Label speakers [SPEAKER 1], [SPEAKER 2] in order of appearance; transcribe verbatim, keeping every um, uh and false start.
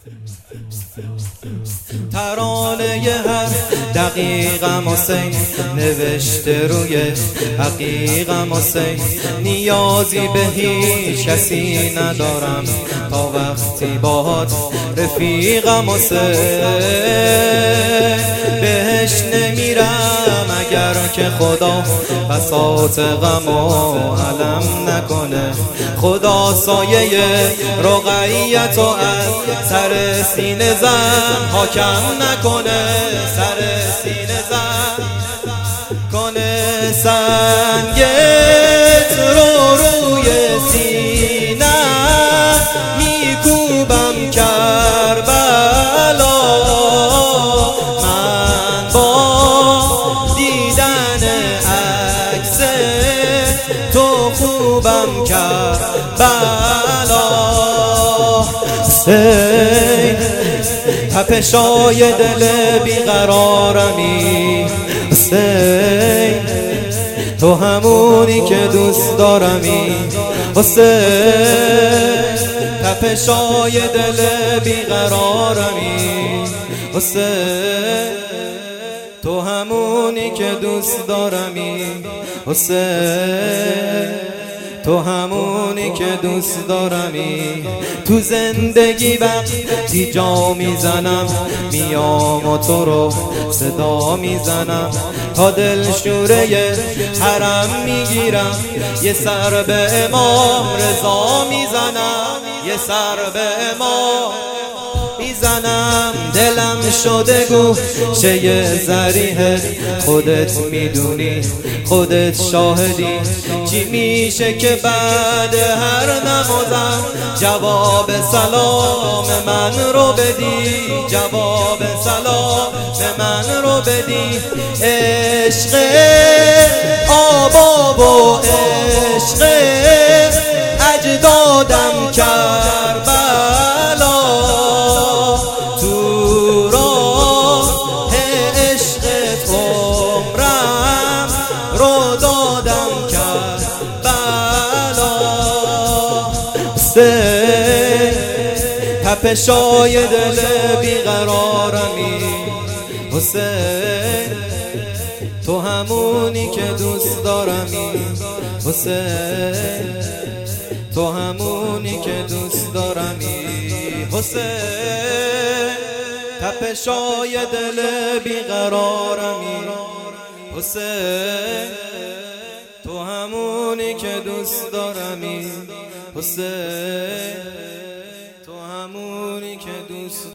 [SPEAKER 1] ترانه هر دقیقم حسین نوشته روی حقیقم حسین، نیازی به هیچ کسی ندارم تا وقتی باهات رفیقم حسین. بهش نمیرم اگر که خدا بساط غم و علم نکنه، خدا سایه رقیت و از سر سینه زن حاکم نکنه، سر سینه زن کنه. سنگت رو روی سینه میکوبم کربلا، من با دیدن عکس تو خوبم کربلا. تپشای دل بیقرارمی حسین، تو همونی که دوست دارمی حسین. تپشای دل بیقرارمی حسین، تو همونی که دوست دارمی حسین، تو همونی که دوست دارمی. تو زندگی وقتی جا میزنم میام و تو رو صدا میزنم، تا دل شوره حرم میگیرم یه سر به امام رضا میزنم، یه سر به امام میزنم. دلم شده گوشه ضریحت، خودت میدونی خودت شاهدی، چی میشه که بعد هر نمازم جواب سلام من رو بدی، جواب سلام من رو بدی. عشق آباب و عشق اجدادم کربلا، تو راه عشقت عمرم رو دادم کربلا. حسین تپشای دل بیقرارمی حسین، تو همونی که دوست دارمی حسین، تو همونی که دوست دارمی حسین. تپشای دل بیقرارمی حسین، تو همونی که دوست دارمی حسین، تو همونی که دوست